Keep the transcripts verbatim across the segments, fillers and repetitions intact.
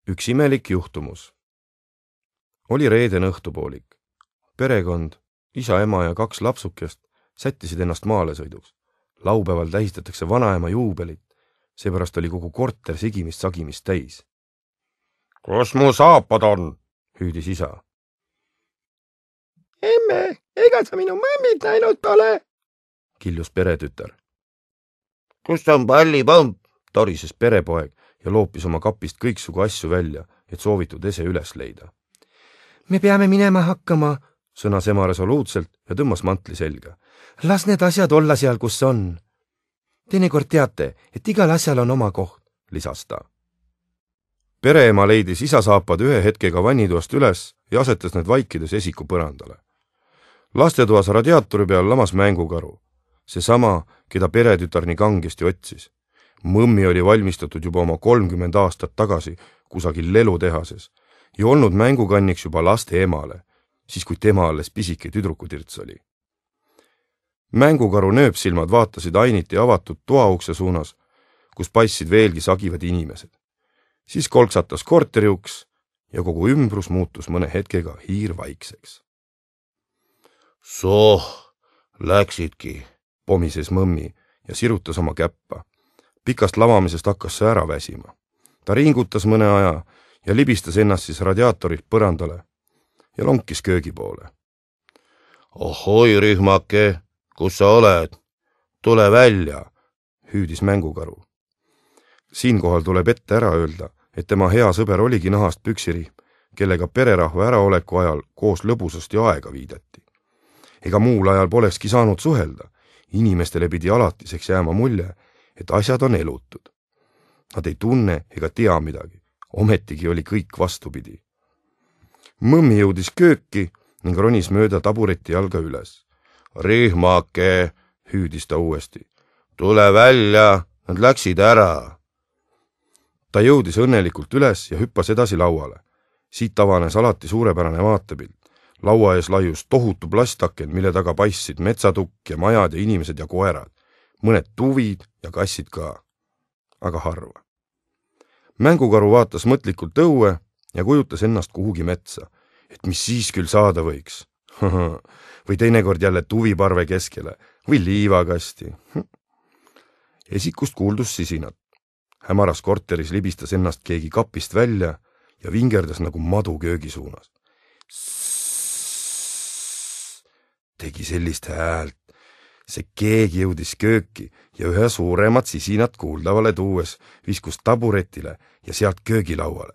Üks imelik juhtumus. Oli reeden õhtupoolik. Perekond, isa, ema ja kaks lapsukest sättisid ennast maale sõiduks. Laupäeval tähistatakse vanaema juubelit, seepärast oli kogu korter sigimist sagimist täis. Kus mu saapad on? Hüüdis isa. Emme, ega sa minu mämmid näinud pole? Kiljus peretütar. Kus on pallipomp? Torises perepoeg ja loopis oma kapist kõiksugu asju välja, et soovitud ese üles leida. Me peame minema hakkama, sõnas ema resoluutselt ja tõmbas mantli selga. Las need asjad olla seal, kus on. Teinekord teate, et igal asjal on oma koht, lisas ta. Pereema leidis isasaapad ühe hetkega vannitoast üles ja asetas need vaikides esiku põrandale. Lastetoas radiaatori peal lamas mängukaru. Seesama, keda peretütar nii kangesti otsis. Mõmmi oli valmistatud juba oma kolmkümmend aastat tagasi kusagil lelutehases ja olnud mängukanniks juba laste emale, siis kui tema alles pisike tüdrukutirts oli. Mängukaru nööpsilmad vaatasid ainiti avatud toaukse suunas, kus paistsid veelgi sagivad inimesed. Siis kolksatas korteriuks ja kogu ümbrus muutus mõne hetkega hiirvaikseks. Soh, läksidki, pomises mõmmi ja sirutas oma käppa. Pikast lavamisest hakkas see ära väsima. Ta ringutas mõne aja ja libistas ennast siis radiaatorilt põrandale ja lonkis köögi poole. Ohoi, rihmake, kus sa oled? Tule välja, hüüdis mängukaru. Siinkohal tuleb ette ära öelda, et tema hea sõber oligi nahast püksirihm, kellega pererahva äraoleku ajal koos lõbusasti aega viidati. Ega muul ajal polekski saanud suhelda, inimestele pidi alatiseks jääma mulje, et asjad on elutud. Nad ei tunne ega tea midagi, ometigi oli kõik vastupidi. Mõmmi jõudis kööki ning ronis mööda tabureti jalga üles. Rihmake, hüüdis ta uuesti. Tule välja, nad läksid ära. Ta jõudis õnnelikult üles ja hüppas edasi lauale. Siit avanes alati suurepärane vaatepilt. Laua ees laius tohutu plastaken, mille taga paistsid metsatukk ja majad ja inimesed ja koerad. Mõned tuvid ja kassid ka, aga harva. Mängukaru vaatas mõtlikult õue ja kujutas ennast kuhugi metsa, et mis siis küll saada võiks. Või teinekord jälle tuviparve keskele või liivakasti. Esikust kuuldus sisinat. Hämaras korteris libistas ennast keegi kapist välja ja vingerdas nagu madu köögi suunas. Tegi sellist häält. See keegi jõudis kööki ja ühe suuremat sisinat kuuldavale tuues viskus taburetile ja sealt köögilauale.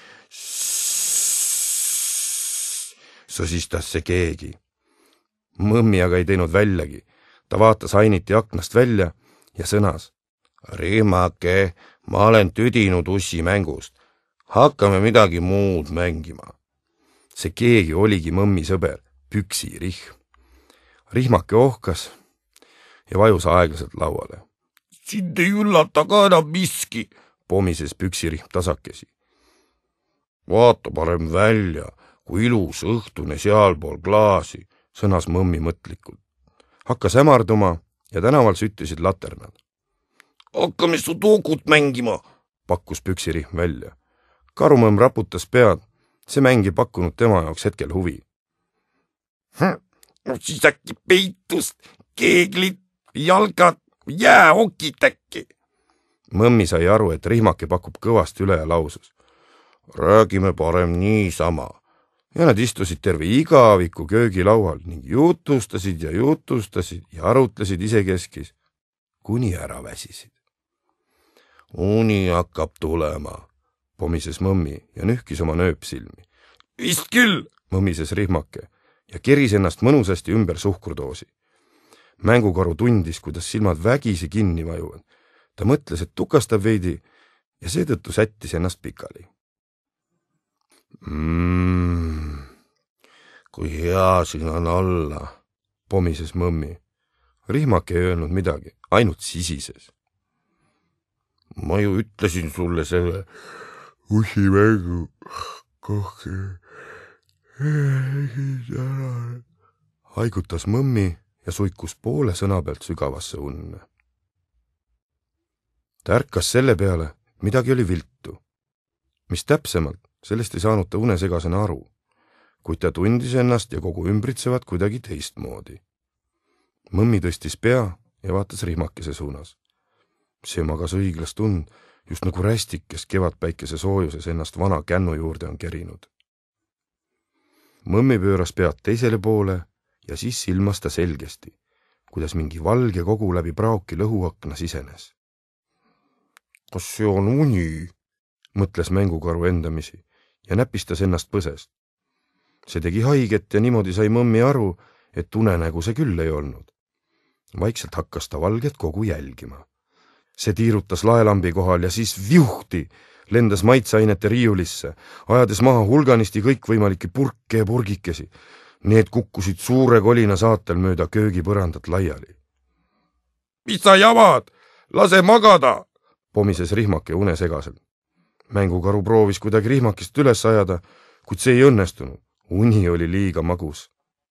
Sosistas see keegi. Mõmmi aga ei teinud väljagi. Ta vaatas ainiti aknast välja ja sõnas. Rihmake, ma olen tüdinud ussi mängust. Hakkame midagi muud mängima. See keegi oligi mõmmi sõber, püksirihm. Rihmake ohkas ja vajus aeglaselt lauale. Sind ei üllata ka enam miski, pomises püksirihm tasakesi. Vaata parem välja, kui ilus õhtune sealpool klaasi, sõnas mõmmi mõtlikult. Hakkas hämarduma ja tänaval süttisid laternad. Hakkame sudokut mängima, pakkus püksirihm välja. Karumõmm raputas pead, see mäng ei pakkunud tema jaoks hetkel huvi. Hm, no siis äkki peitust, keeglit, jalgad, jääokid äkki. Mõmmi sai aru, et rihmake pakub kõvasti üle ja lausus. Räägime parem niisama. Ja nad istusid terve igaviku köögilaual ning jutustasid ja jutustasid ja arutlesid isekeskis, kuni ära väsisid. Uni hakkab tulema, pomises mõmmi ja nühkis oma nööpsilmi. Vist küll, mõmises rihmake ja keris ennast mõnusasti ümber suhkurdoosi. Mängukaru tundis, kuidas silmad vägisi kinni vajuvad. Ta mõtles, et tukastab veidi ja seetõttu sättis ennast pikali. Mm, kui hea siin on olla, pomises mõmmi. Rihmake ei öelnud midagi, ainult sisises. Ma ju ütlesin sulle selle ussimängu kohke. Haigutas mõmmi ja suikus poole sõna pealt sügavasse unne. Ta ärkas selle peale, midagi oli viltu. mis täpsemalt, sellest ei saanud ta unesegasena aru, kuid ta tundis ennast ja kogu ümbritsevat kuidagi teistmoodi. Mõmmi tõstis pea ja vaatas rihmakese suunas. See magas õiglas tund, just nagu rästik, kes kevadpäikese soojuses ennast vana kännu juurde on kerinud. Mõmmi pööras pead teisele poole ja siis silmas ta selgesti, kuidas mingi valge kogu läbi praoki lõhuakna sisenes. Kas see on uni? Mõtles mängukaru endamisi ja näpistas ennast põsest. See tegi haiget ja niimoodi sai Mõmmi aru, et unenägu see küll ei olnud. Vaikselt hakkas ta valget kogu jälgima. See tiirutas laelambi kohal ja siis viuhti lendas maitseainete riiulisse, ajades maha hulganisti kõikvõimalikke purke ja purgikesi. Need kukkusid suure kolina saatel mööda köögipõrandat laiali. Mis sa javad? Lase magada! Pomises rihmake unesegaselt. Mängukaru proovis kuidagi rihmakest üles ajada, kuid see ei õnnestunud. Uni oli liiga magus.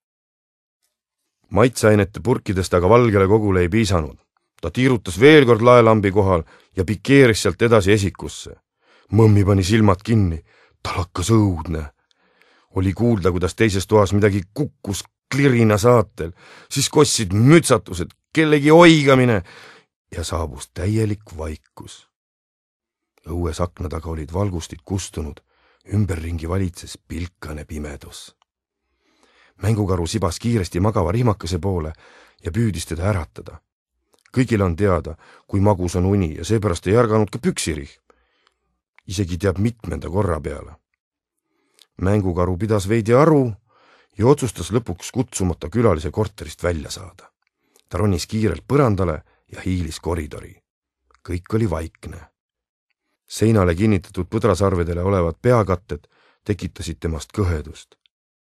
Maitseainete purkidest aga valgele kogule ei piisanud. Ta tiirutas veel kord laelambi kohal ja pikeeris sealt edasi esikusse. Mõmmi pani silmad kinni. Tal hakkas õudne. Oli kuulda, kuidas teises toas midagi kukkus klirina saatel, siis kossid mütsatused, kellegi oigamine ja saabus täielik vaikus. Õues akna taga olid valgustid kustunud, ümberringi valitses pilkane pimedus. Mängukaru sibas kiiresti magava rihmakese poole ja püüdis teda äratada. Kõigil on teada, kui magus on uni ja seepärast ei ärganud ka püksirihm. Isegi teab mitmenda korra peale. Mängukaru pidas veidi aru ja otsustas lõpuks kutsumata külalise korterist välja saada. Ta ronis kiirelt põrandale ja hiilis koridori. Kõik oli vaikne. Seinale kinnitatud põdrasarvedele olevad peakatted tekitasid temast kõhedust.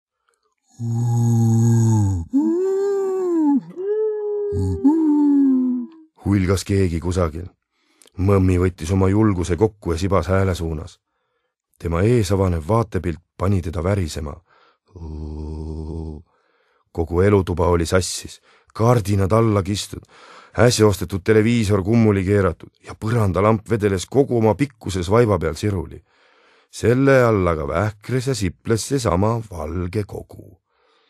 Huilgas keegi kusagil. Mõmmi võttis oma julguse kokku ja sibas hääle suunas. Tema ees avanev vaatepilt pani teda värisema. Kogu elutuba oli sassis, kardinad alla kistud, äsja ostetud televiisor kummuli keeratud ja põrandalamp vedeles kogu oma pikkuses vaiba peal siruli. Selle all aga vähkres ja siples see sama valge kogu.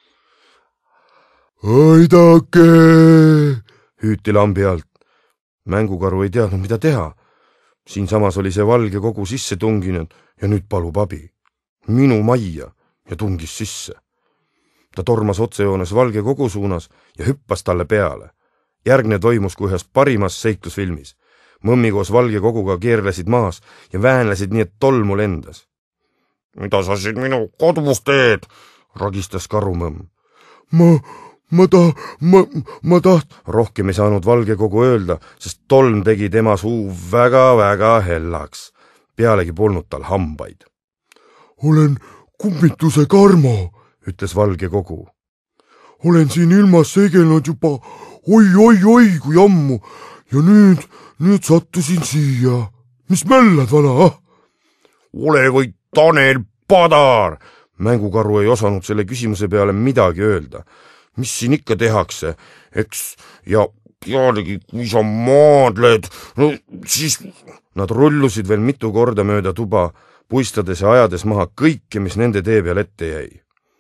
Aidake! Hüüti lambi alt. Mängukaru ei teadnud, mida teha. Siin samas oli see valge kogu sisse tunginud ja nüüd palub abi. Minu majja ja tungis sisse. Ta tormas otsejoones valge kogu suunas ja hüppas talle peale. Järgne toimus kui ühes parimas seiklusfilmis. Mõmmi koos valge koguga keerlesid maas ja väänlesid nii, et tolmu lendas. Mida sa siin minu kodus teed? Ragistas karumõmm. Ma... Ma ta, ma, ma taht... Rohkem ei saanud valge kogu öelda, sest tolm tegi tema suu väga-väga hellaks. Pealegi polnud tal hambaid. Olen kummituse Karmo, ütles valge kogu. Olen siin ilmas segelnud juba oi-oi-oi kui ammu ja nüüd, nüüd sattusin siia. Mis möllad, vana, ah? Ole või Tanel Padar! Mängukaru ei osanud selle küsimuse peale midagi öelda. Mis siin ikka tehakse, eks, ja pealegi, kui sa maadled, no siis... Nad rullusid veel mitu korda mööda tuba, puistades ja ajades maha kõike, mis nende tee peal ette jäi.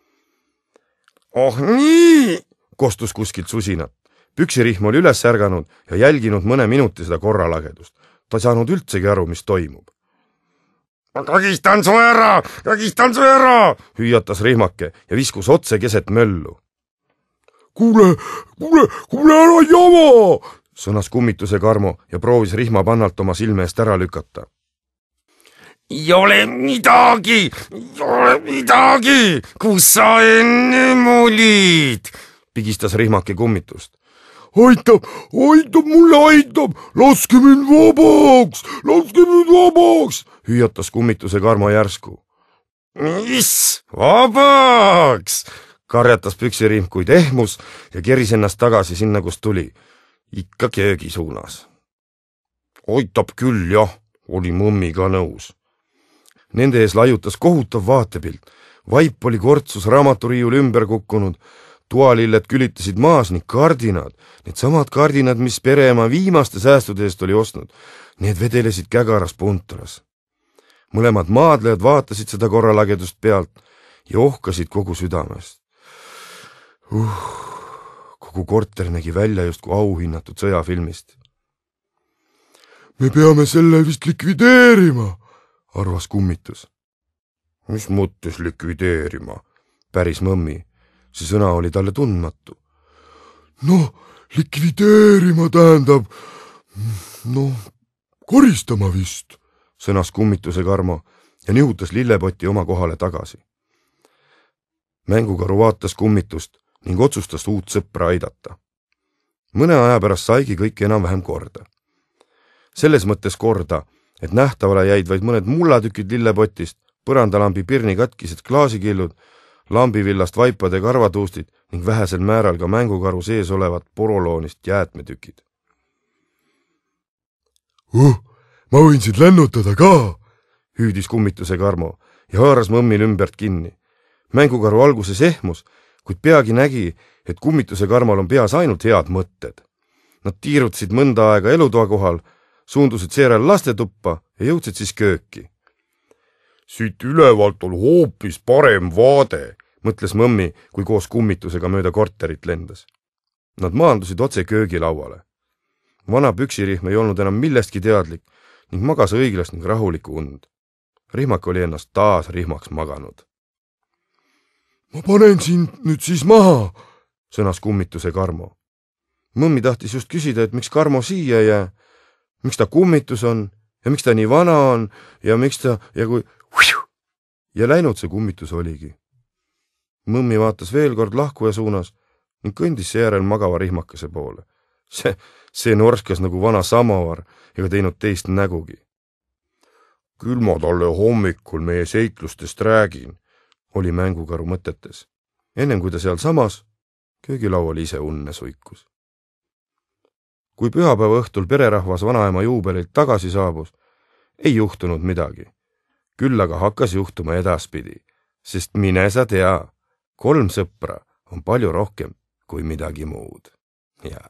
Oh nii, kostus kuskilt susinat. Püksirihm oli üles ärganud ja jälginud mõne minuti seda korralagedust. Ta ei saanud üldsegi aru, mis toimub. Kagistan su ära, kagistan su ära, hüüatas rihmake ja viskus otse keset möllu. Kuule, kuule, kuule ära jama, sõnas kummituse Karmo ja proovis rihma pannalt oma silme eest ära lükata. Ei ole midagi, ei ole midagi, kus sa ennem olid, pigistas rihmake kummitust. Aitab, aitab, mulle aitab, laske mind vabaks, laske mind vabaks, hüüatas kummituse Karmo järsku. Mis vabaks? Karjatas püksirihm, kuid ehmus ja keris ennast tagasi sinna, kus tuli. Ikka köögi suunas. Aitab küll, jah, oli mõmmi ka nõus. Nende ees laiutas kohutav vaatepilt. Vaip oli kortsus raamaturiiul ümber kukkunud. Toalilled külitasid maas ning kardinad. Need samad kardinad, mis pereema viimaste säästude eest oli ostnud. Need vedelesid kägaras puntras. mõlemad maadlejad vaatasid seda korralagedust pealt ja ohkasid kogu südamest. Uh, kogu korter nägi välja justkui auhinnatud sõjafilmist. Me peame selle vist likvideerima, arvas kummitus. Mis mõttes likvideerima, päris mõmmi. See sõna oli talle tundmatu. Noh, likvideerima tähendab, noh, koristama vist, sõnas kummituse Karmo ja nihutas lillepoti oma kohale tagasi. Mängukaru vaatas kummitust ning otsustas uut sõpra aidata. Mõne aja pärast saigi kõik enam-vähem korda. Selles mõttes korda, et nähtavale jäid vaid mõned mullatükid lillepotist, põrandalambi pirni katkised klaasikillud, lambivillast vaipade karvatuustid ning vähesel määral ka mängukaru sees olevat poroloonist jäätmetükid. Uh, ma võin sind lennutada ka, hüüdis kummituse Karmo ja haaras mõmmil ümbert kinni. Mängukaru alguses ehmus, kuid peagi nägi, et kummituse Karmol on peas ainult head mõtted. Nad tiirutasid mõnda aega elutoa kohal, suundusid seejärel lastetuppa ja jõudsid siis kööki. Siit ülevalt on hoopis parem vaade, mõtles mõmmi, kui koos kummitusega mööda korterit lendas. Nad maandusid otse köögilauale. Vana püksirihm ei olnud enam millestki teadlik ning magas õiglast ning rahulikku und. Rihmak oli ennast taas rihmaks maganud. Ma panen sind nüüd siis maha, sõnas kummituse Karmo. Mõmmi tahtis just küsida, et miks Karmo siia jää, miks ta kummitus on ja miks ta nii vana on ja miks ta ja kui ja läinud see kummitus oligi. Mõmmi vaatas veel kord lahkuja suunas ning kõndis seejärel magava rihmakese poole. See, see norskas nagu vana samovar ega teinud teist nägugi. Küll ma talle hommikul meie seiklustest räägin, oli mängukaru mõtetes. Ennem kui ta seal samas, köögilaual ise unne suikus. Kui pühapäeva õhtul pererahvas vanaema juubelilt tagasi saabus, ei juhtunud midagi. Küll aga hakkas juhtuma edaspidi, sest mine sa tea, kolm sõpra on palju rohkem kui midagi muud. Ja.